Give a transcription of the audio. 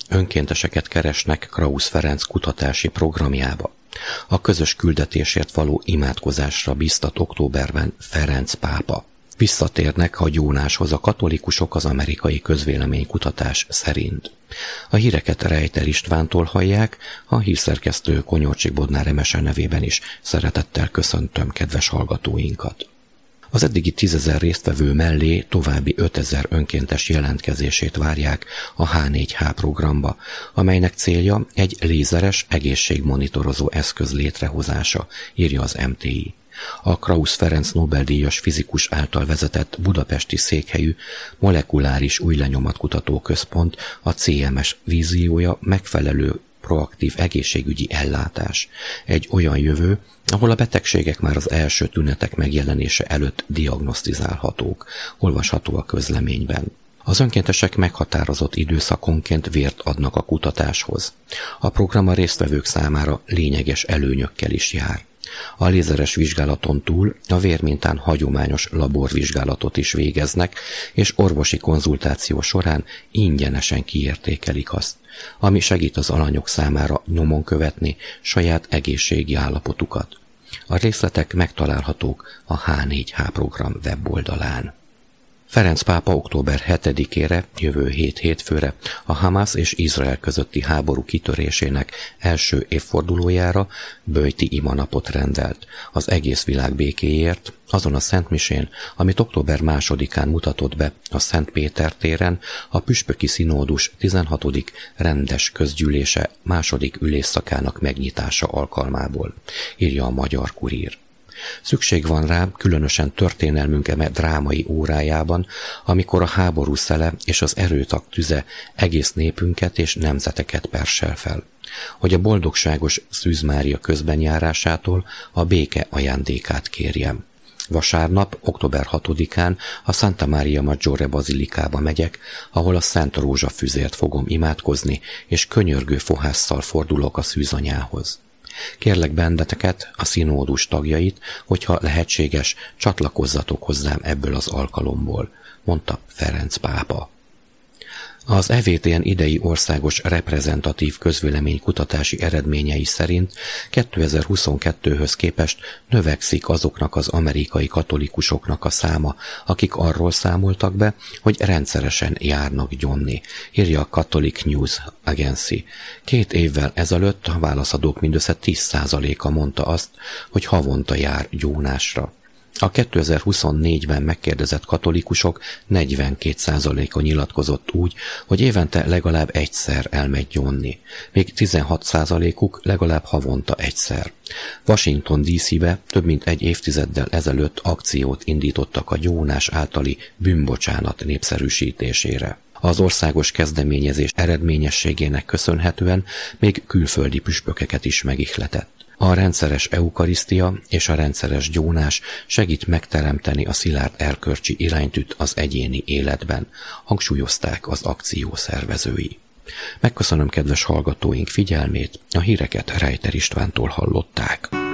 Önkénteseket keresnek Krausz Ferenc kutatási programjába. A közös küldetésért való imádkozásra biztat októberben Ferenc pápa. Visszatérnek a gyónáshoz a katolikusok az amerikai közvéleménykutatás szerint. A híreket Rejter Istvántól hallják, a hírszerkesztő Konyorcsik Bodnár Emese nevében is szeretettel köszöntöm kedves hallgatóinkat. Az eddigi 10 000 résztvevő mellé további 5 000 önkéntes jelentkezését várják a H4H programba, amelynek célja egy lézeres egészségmonitorozó eszköz létrehozása, írja az MTI. A Krausz Ferenc Nobel-díjas fizikus által vezetett budapesti székhelyű molekuláris újlenyomatkutató központ, a CMS víziója megfelelő proaktív egészségügyi ellátás. Egy olyan jövő, ahol a betegségek már az első tünetek megjelenése előtt diagnosztizálhatók, olvasható a közleményben. Az önkéntesek meghatározott időszakonként vért adnak a kutatáshoz. A program a résztvevők számára lényeges előnyökkel is jár. A lézeres vizsgálaton túl a vérmintán hagyományos laborvizsgálatot is végeznek, és orvosi konzultáció során ingyenesen kiértékelik azt, ami segít az alanyok számára nyomon követni saját egészségi állapotukat. A részletek megtalálhatók a H4H program weboldalán. Ferenc pápa október 7-ére, jövő hétfőre a Hamász és Izrael közötti háború kitörésének első évfordulójára böjti imanapot rendelt az egész világ békéért, azon a szentmisén, amit október 2-án mutatott be a Szent Péter téren a püspöki színódus 16. rendes közgyűlése második ülésszakának megnyitása alkalmából, írja a Magyar Kurír. Szükség van rá, különösen történelmünk eme drámai órájában, amikor a háború szele és az erőtak tüze egész népünket és nemzeteket persel fel, hogy a boldogságos Szűz Mária közbenjárásától a béke ajándékát kérjem. Vasárnap, október 6-án a Santa Maria Maggiore bazilikába megyek, ahol a Szent Rózsa füzért fogom imádkozni, és könyörgő fohásszal fordulok a szűzanyához. Kérlek benneteket, a színódus tagjait, hogyha lehetséges, csatlakozzatok hozzám ebből az alkalomból, mondta Ferenc pápa. Az EVTN idei országos reprezentatív közvéleménykutatási eredményei szerint 2022-höz képest növekszik azoknak az amerikai katolikusoknak a száma, akik arról számoltak be, hogy rendszeresen járnak gyónni, írja a Catholic News Agency. 2 évvel ezelőtt a válaszadók mindössze 10%-a mondta azt, hogy havonta jár gyónásra. A 2024-ben megkérdezett katolikusok 42%-a nyilatkozott úgy, hogy évente legalább egyszer elmegy gyónni, még 16%-uk legalább havonta egyszer. Washington DC-be több mint 1 évtizeddel ezelőtt akciót indítottak a gyónás általi bűnbocsánat népszerűsítésére. Az országos kezdeményezés eredményességének köszönhetően még külföldi püspökeket is megihletett. A rendszeres eukarisztia és a rendszeres gyónás segít megteremteni a szilárd erkölcsi iránytűt az egyéni életben, hangsúlyozták az akció szervezői. Megköszönöm kedves hallgatóink figyelmét, a híreket Rejter Istvántól hallották.